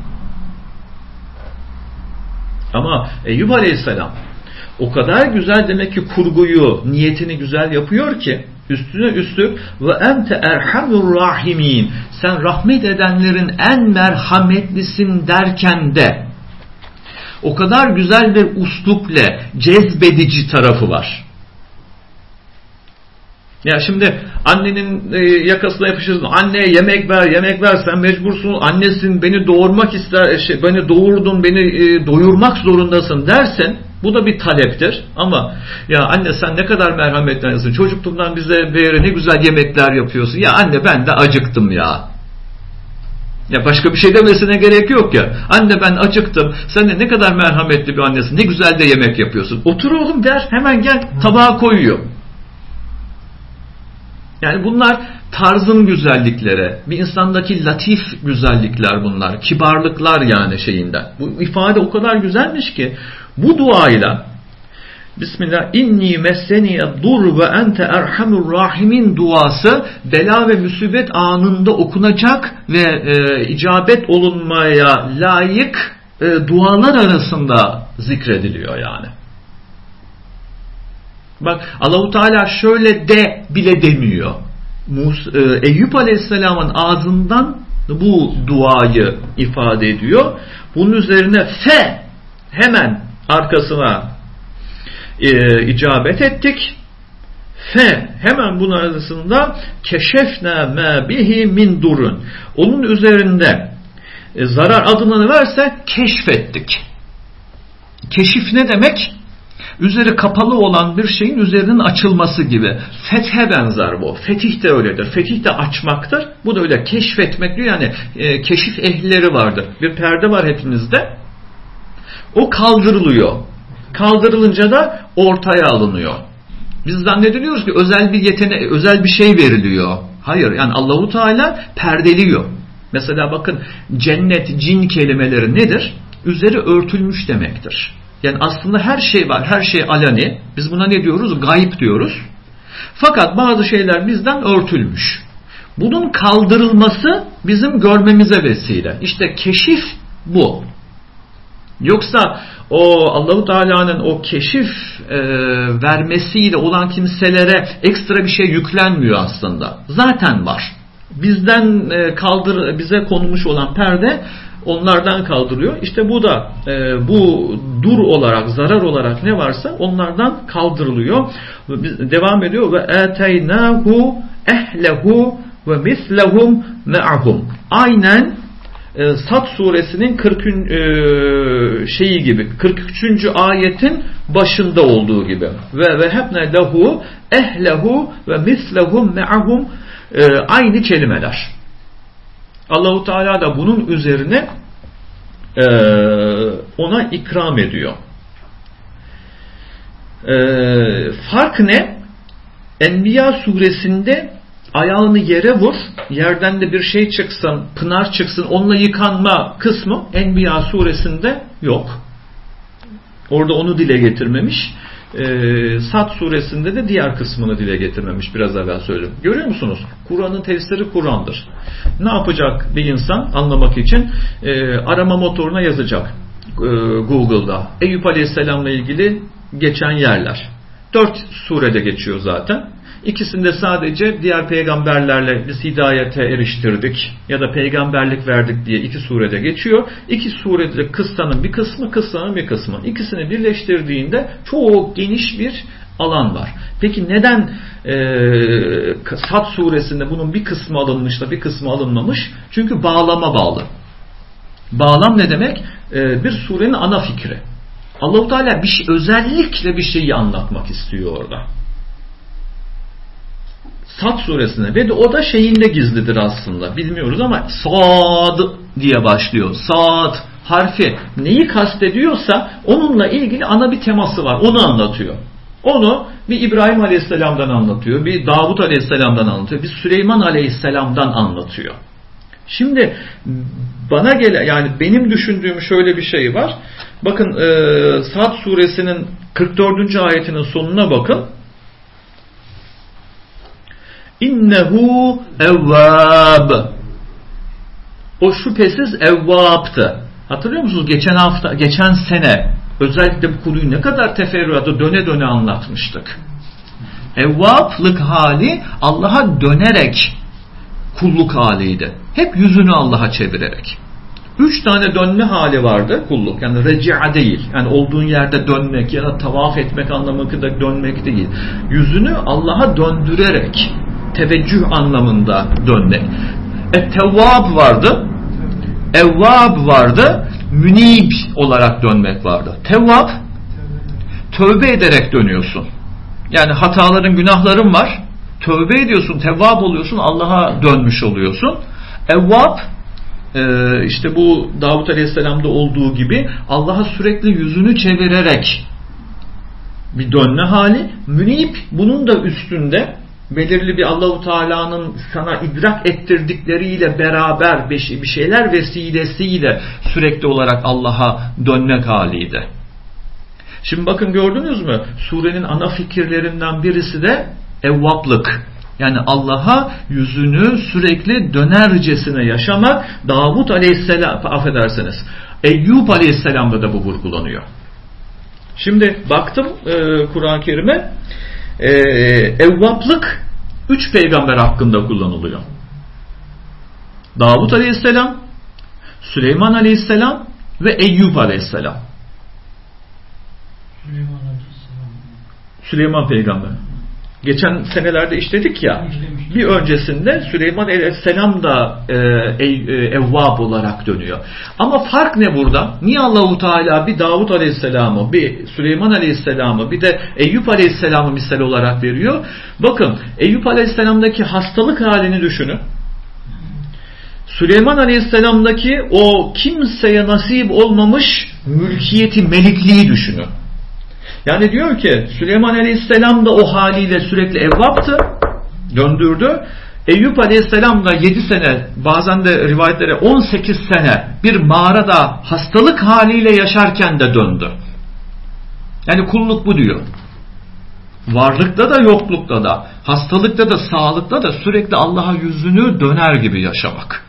Ama Eyyub Aleyhisselam o kadar güzel demek ki kurguyu, niyetini güzel yapıyor ki üstüne üstlük ve ente erhamur rahimin, sen rahmet edenlerin en merhametlisin derken de o kadar güzel bir uslupla cezbedici tarafı var. Ya şimdi annenin yakasına yapışırsın. Anneye yemek ver, yemek ver. Sen mecbursun. Annesin, beni doğurmak ister, beni doğurdun, beni doyurmak zorundasın dersen bu da bir taleptir. Ama ya anne sen ne kadar merhametlisin. Çocukluğundan bize böyle ne güzel yemekler yapıyorsun. Ya anne ben de acıktım ya. Ya başka bir şey demesine gerek yok ya. Anne ben acıktım. Sen de ne kadar merhametli bir annesin. Ne güzel de yemek yapıyorsun. Otur oğlum der. Hemen gel tabağa koyuyor. Yani bunlar tarzın güzellikleri. Bir insandaki latif güzellikler bunlar. Kibarlıklar yani şeyinden. Bu ifade o kadar güzelmiş ki bu duayla Bismillah inni messeniye dur ve ente erhamur rahimin duası bela ve musibet anında okunacak ve icabet olunmaya layık dualar arasında zikrediliyor yani. Bak Allahu Teala şöyle de bile demiyor. Eyüp Aleyhisselam'ın ağzından bu duayı ifade ediyor. Bunun üzerine fe hemen arkasına icabet ettik. Fe hemen bunun arasında keşefne me bihi min durun. Onun üzerinde zarar adını verse keşfettik. Keşif ne demek? Üzeri kapalı olan bir şeyin üzerinin açılması gibi. Fethe benzer bu. Fetih de öyledir. Fetih de açmaktır. Bu da öyle keşfetmek diyor. Yani keşif ehlileri vardır. Bir perde var hepimizde. O kaldırılıyor. Kaldırılınca da ortaya alınıyor. Biz zannediyoruz ki özel bir yetenek, özel bir şey veriliyor. Hayır, yani Allahu Teala perdeliyor. Mesela bakın cennet, cin kelimeleri nedir? Üzeri örtülmüş demektir. Yani aslında her şey var, her şey alani. Biz buna ne diyoruz? Gayb diyoruz. Fakat bazı şeyler bizden örtülmüş. Bunun kaldırılması bizim görmemize vesile. İşte keşif bu. Yoksa o Allahu Teala'nın o keşif vermesiyle olan kimselere ekstra bir şey yüklenmiyor aslında. Zaten var. Bizden bize konulmuş olan perde onlardan kaldırıyor. İşte bu da bu dur olarak, zarar olarak ne varsa onlardan kaldırılıyor. Devam ediyor. Ve eteynahu ehlehu ve mislehum me'ahum. Aynen Sad suresinin 40. şeyi gibi, 43. ayetin başında olduğu gibi. Ve hebne lehu ehlehu ve mislehum me'ahum, aynı kelimeler. Allahu Teala da bunun üzerine ona ikram ediyor. Fark ne? Enbiya suresinde ayağını yere vur, yerden de bir şey çıksın, pınar çıksın, onunla yıkanma kısmı Enbiya suresinde yok. Orada onu dile getirmemiş. Sad suresinde de diğer kısmını dile getirmemiş. Biraz evvel söyledim. Görüyor musunuz? Kur'an'ın tefsiri Kur'an'dır. Ne yapacak bir insan anlamak için? Arama motoruna yazacak Google'da. Eyüp Aleyhisselam'la ilgili geçen yerler. 4 surede geçiyor zaten. İkisinde sadece diğer peygamberlerle biz hidayete eriştirdik ya da peygamberlik verdik diye 2 surede geçiyor. 2 surede kıssanın bir kısmı, kıssanın bir kısmı. İkisini birleştirdiğinde çok geniş bir alan var. Peki neden Sad suresinde bunun bir kısmı alınmış da bir kısmı alınmamış? Çünkü bağlama bağlı. Bağlam ne demek? Bir surenin ana fikri. Allah-u Teala özellikle bir şeyi anlatmak istiyor orada. Sad suresine ve de o da şeyinde gizlidir aslında. Bilmiyoruz ama Sad diye başlıyor. Sad harfi neyi kastediyorsa onunla ilgili ana bir teması var. Onu anlatıyor. Onu bir İbrahim Aleyhisselam'dan anlatıyor. Bir Davud Aleyhisselam'dan anlatıyor. Bir Süleyman Aleyhisselam'dan anlatıyor. Şimdi bana yani benim düşündüğüm şöyle bir şey var. Bakın Sad suresinin 44. ayetinin sonuna bakın. İnnehu evvab. O şüphesiz evvaptı. Hatırlıyor musunuz? Geçen sene özellikle bu konuyu ne kadar teferruatı döne döne anlatmıştık. Evvaplık hali Allah'a dönerek kulluk haliydi. Hep yüzünü Allah'a çevirerek. 3 tane dönme hali vardı kulluk. Yani recia değil. Yani olduğun yerde dönmek ya da tavaf etmek anlamında dönmek değil. Yüzünü Allah'a döndürerek teveccüh anlamında dönmek. Tevvab vardı. Evvab vardı. Münib olarak dönmek vardı. Tevvab, tövbe ederek dönüyorsun. Yani hataların, günahların var. Tövbe ediyorsun, tevvab oluyorsun, Allah'a dönmüş oluyorsun. Evvab, işte bu Davud Aleyhisselam'da olduğu gibi Allah'a sürekli yüzünü çevirerek bir dönme hali. Münib, bunun da üstünde belirli bir Allah-u Teala'nın sana idrak ettirdikleriyle beraber bir şeyler vesilesiyle sürekli olarak Allah'a dönmek haliydi. Şimdi bakın, gördünüz mü? Surenin ana fikirlerinden birisi de evvaplık. Yani Allah'a yüzünü sürekli dönercesine yaşamak. Davud Aleyhisselam, affedersiniz, Eyyub Aleyhisselam'da da bu vurgulanıyor. Şimdi baktım Kur'an-ı Kerim'e, evvaplık 3 peygamber hakkında kullanılıyor. Davud Aleyhisselam, Süleyman Aleyhisselam ve Eyyub Aleyhisselam. Süleyman peygamber. Geçen senelerde işledik ya, bir öncesinde Süleyman Aleyhisselam da evvab olarak dönüyor. Ama fark ne burada? Niye Allah-u Teala bir Davud Aleyhisselam'ı, bir Süleyman Aleyhisselam'ı, bir de Eyyub Aleyhisselam'ı misal olarak veriyor? Bakın, Eyyub Aleyhisselam'daki hastalık halini düşünün. Süleyman Aleyhisselam'daki o kimseye nasip olmamış mülkiyeti, melikliği düşünün. Yani diyor ki Süleyman Aleyhisselam da o haliyle sürekli evvaptı, döndürdü. Eyyub Aleyhisselam da 7 sene, bazen de rivayetlere 18 sene bir mağarada hastalık haliyle yaşarken de döndü. Yani kulluk bu diyor. Varlıkta da yoklukta da, hastalıkta da sağlıkta da sürekli Allah'a yüzünü döner gibi yaşamak.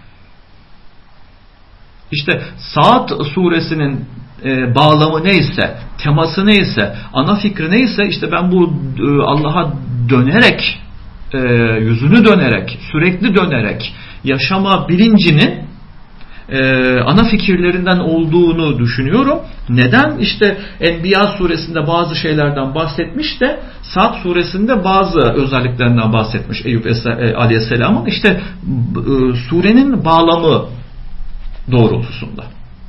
İşte Sad suresinin bağlamı neyse, teması neyse, ana fikri neyse, işte ben bu Allah'a dönerek, yüzünü dönerek, sürekli dönerek yaşama bilincinin ana fikirlerinden olduğunu düşünüyorum. Neden? İşte Enbiya suresinde bazı şeylerden bahsetmiş de Sad suresinde bazı özelliklerinden bahsetmiş Eyüp Aleyhisselam'ın. İşte surenin bağlamı doğrultusunda.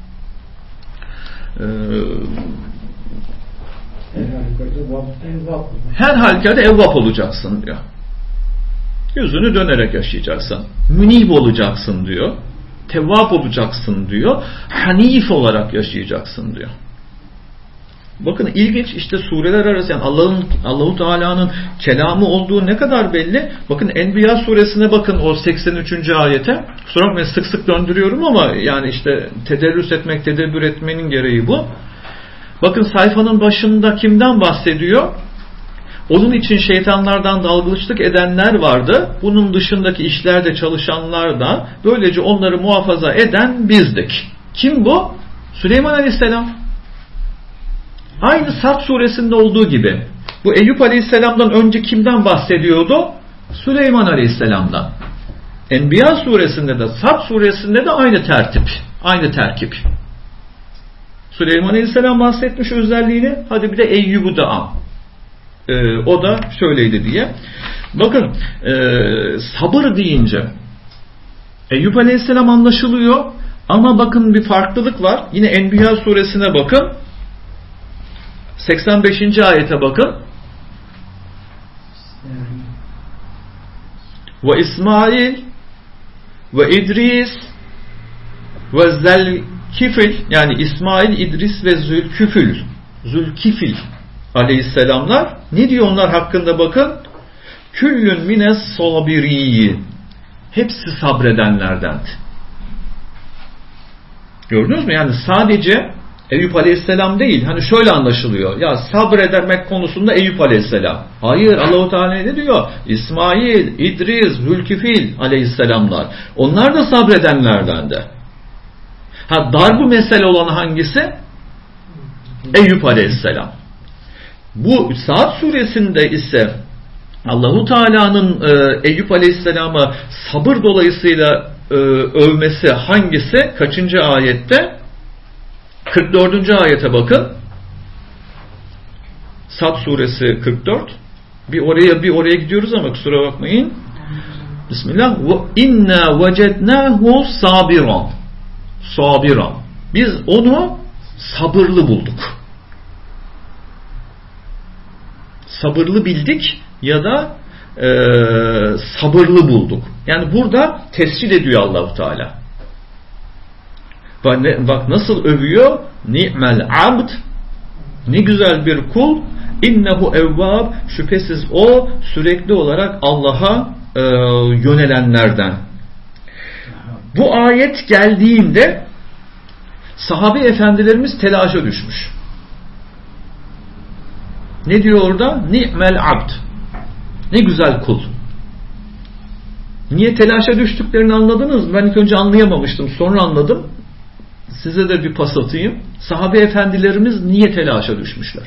Her halükarda evvap olacaksın diyor. Yüzünü dönerek yaşayacaksın. Münib olacaksın diyor. Tevvap olacaksın diyor. Hanif olarak yaşayacaksın diyor. Bakın ilginç, işte sureler arası, yani Allahu Teala'nın kelamı olduğu ne kadar belli. Bakın Enbiya suresine bakın, o 83. ayete. Kusura bakmayın sık sık döndürüyorum ama yani işte tederrüs etmek, tedebbür etmenin gereği bu. Bakın sayfanın başında kimden bahsediyor? Onun için şeytanlardan dalgıçlık edenler vardı. Bunun dışındaki işlerde çalışanlar da, böylece onları muhafaza eden bizdik. Kim bu? Süleyman Aleyhisselam. Aynı Sad suresinde olduğu gibi. Bu Eyüp Aleyhisselam'dan önce kimden bahsediyordu? Süleyman Aleyhisselam'dan. Enbiya suresinde de Sad suresinde de aynı tertip, aynı terkip. Süleyman Aleyhisselam bahsetmiş özelliğini. Hadi bir de Eyyub'u da al. O da şöyleydi diye. Bakın sabır deyince Eyüp Aleyhisselam anlaşılıyor ama bakın bir farklılık var. Yine Enbiya suresine bakın. 85. ayete bakın. Ve İsmail ve İdris ve Zelkifil, yani İsmail, İdris ve Zülkifil Aleyhisselamlar, ne diyor onlar hakkında bakın? Küllün mines sabiriyyin. Hepsi sabredenlerdendi. Gördünüz mü? Yani sadece Eyüp Aleyhisselam değil. Hani şöyle anlaşılıyor. Ya sabredemek konusunda Eyüp Aleyhisselam. Hayır, Allah-u Teala ne diyor? İsmail, İdris, Zülkifil Aleyhisselamlar. Onlar da sabredenlerdendi. Darbu mesele olan hangisi? Eyüp Aleyhisselam. Bu Sad suresinde ise Allahu Teala'nın Eyüp Aleyhisselam'ı sabır dolayısıyla övmesi hangisi? Kaçıncı ayette? 44. ayete bakın. Sad suresi 44. Bir oraya gidiyoruz ama kusura bakmayın. Bismillah. Ve inna vecednahu sabiran. Sabiran. Biz onu sabırlı bulduk. Sabırlı bildik ya da sabırlı bulduk. Yani burada tescil ediyor Allah-u Teala. Bak nasıl övüyor? Ni'mel abd, ne güzel bir kul. İnnehu evvab, şüphesiz o sürekli olarak Allah'a yönelenlerden. Bu ayet geldiğinde sahabe efendilerimiz telaşa düşmüş. Ne diyor orada? Ni'mel abd. Ne güzel kul. Niye telaşa düştüklerini anladınız mı? Ben ilk önce anlayamamıştım. Sonra anladım. Size de bir pas atayım. Sahabe efendilerimiz niye telaşa düşmüşler?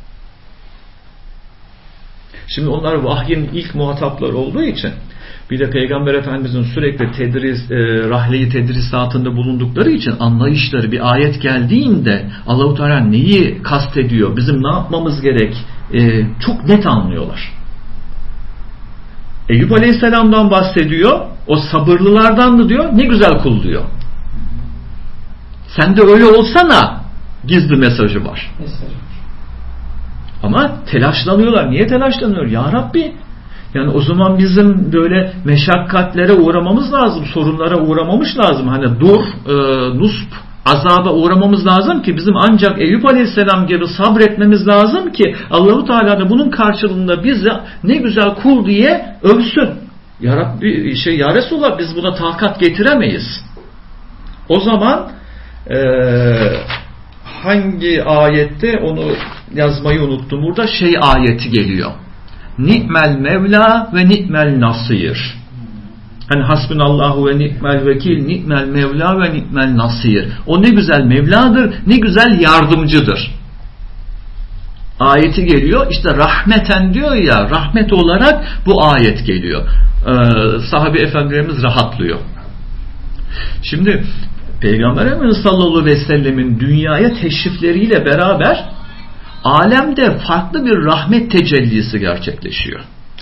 Şimdi onlar vahyin ilk muhatapları olduğu için, bir de Peygamber Efendimizin sürekli rahleyi tedrisatında bulundukları için anlayışları, bir ayet geldiğinde Allah-u Teala neyi kastediyor, bizim ne yapmamız gerek çok net anlıyorlar. Eyüp Aleyhisselam'dan bahsediyor, o sabırlılardandı diyor, ne güzel kul diyor. Sen de öyle olsana, gizli mesajı var. Ama telaşlanıyorlar. Niye telaşlanıyor? Ya Rabbi, yani o zaman bizim böyle meşakkatlere uğramamız lazım, sorunlara uğramamız lazım. Hani nusp, azaba uğramamız lazım ki bizim ancak Eyüp Aleyhisselam gibi sabretmemiz lazım ki Allah-u Teala da bunun karşılığında bize ne güzel kul diye övsün. Ya Rabbi, ya Resulullah, biz buna takat getiremeyiz. O zaman hangi ayette, onu yazmayı unuttum burada, ayeti geliyor. Ni'mel Mevla ve ni'mel Nasir. Hani hasbunallahu ve ni'mel vekil, ni'mel Mevla ve ni'mel Nasir. O ne güzel Mevladır, ne güzel yardımcıdır. Ayeti geliyor. İşte rahmeten diyor ya, rahmet olarak bu ayet geliyor. Sahabe efendilerimiz rahatlıyor. Şimdi Peygamber Efendimiz sallallahu aleyhi ve sellemin dünyaya teşrifleriyle beraber alemde farklı bir rahmet tecellisi gerçekleşiyor.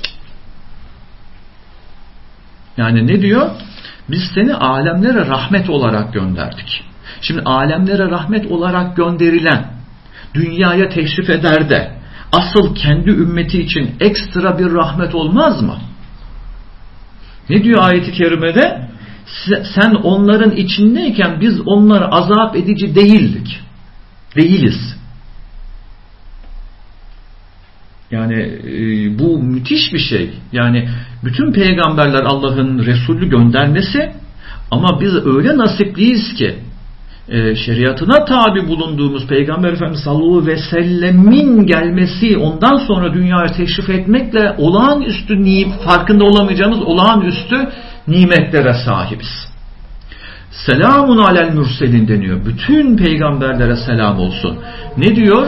Yani ne diyor? Biz seni alemlere rahmet olarak gönderdik. Şimdi alemlere rahmet olarak gönderilen dünyaya teşrif eder de asıl kendi ümmeti için ekstra bir rahmet olmaz mı? Ne diyor ayet-i kerimede? Sen onların içindeyken biz onlara azap edici değiliz. Yani bu müthiş bir şey. Yani bütün peygamberler Allah'ın Resulü göndermesi, ama biz öyle nasipliyiz ki şeriatına tabi bulunduğumuz Peygamber Efendimiz sallallahu aleyhi ve sellemin gelmesi, ondan sonra dünyaya teşrif etmekle olağanüstü farkında olamayacağımız olağanüstü nimetlere sahibiz. Selamun alel mürselin deniyor. Bütün peygamberlere selam olsun. Ne diyor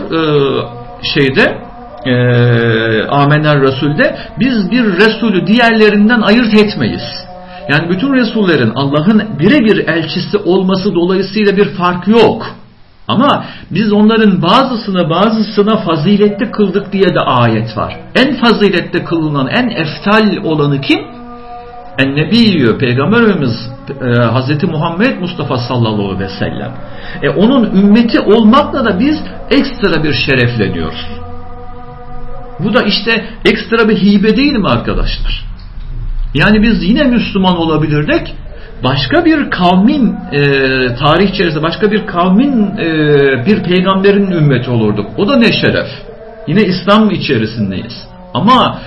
Amener Resul'de? Biz bir Resulü diğerlerinden ayırt etmeyiz. Yani bütün Resullerin Allah'ın birebir elçisi olması dolayısıyla bir fark yok. Ama biz onların bazısına faziletli kıldık diye de ayet var. En faziletli kılınan, en eftal olanı kim? En-Nebiyyü, Peygamberimiz Hazreti Muhammed Mustafa sallallahu aleyhi ve sellem. Onun ümmeti olmakla da biz ekstra bir şerefleniyoruz. Bu da işte ekstra bir hibe değil mi arkadaşlar? Yani biz yine Müslüman olabilirdik. Başka bir kavmin tarih içerisinde başka bir kavmin bir peygamberin ümmeti olurduk. O da ne şeref. Yine İslam içerisindeyiz. Ama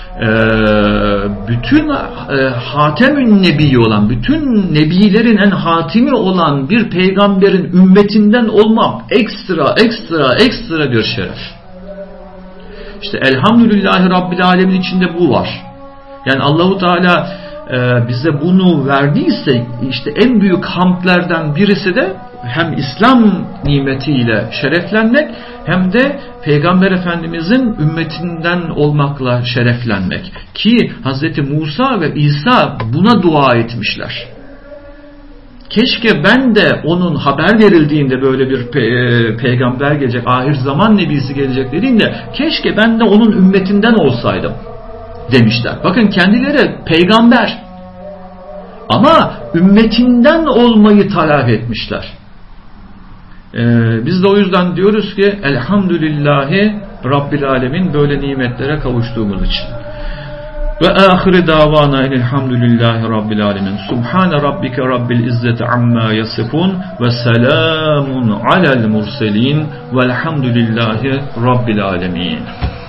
bütün hatemün nebi olan, bütün nebilerin en hatimi olan bir peygamberin ümmetinden olmak ekstra bir şeref. İşte elhamdülillahi Rabbil Alemin içinde bu var. Yani Allahu Teala bize bunu verdiyse, işte en büyük hamdlerden birisi de hem İslam nimetiyle şereflenmek, hem de Peygamber Efendimizin ümmetinden olmakla şereflenmek. Ki Hazreti Musa ve İsa buna dua etmişler. Keşke ben de onun haber verildiğinde böyle bir peygamber gelecek, ahir zaman nebisi gelecek dediğinde, keşke ben de onun ümmetinden olsaydım demişler. Bakın kendileri peygamber ama ümmetinden olmayı talep etmişler. Biz de o yüzden diyoruz ki elhamdülillahi Rabbil Alemin böyle nimetlere kavuştuğumuz için. Ve ahire davana elhamdülillahi Rabbil Alemin. Subhane Rabbike Rabbil İzzeti amma yasifun ve selamun alel murselin velhamdülillahi Rabbil Alemin.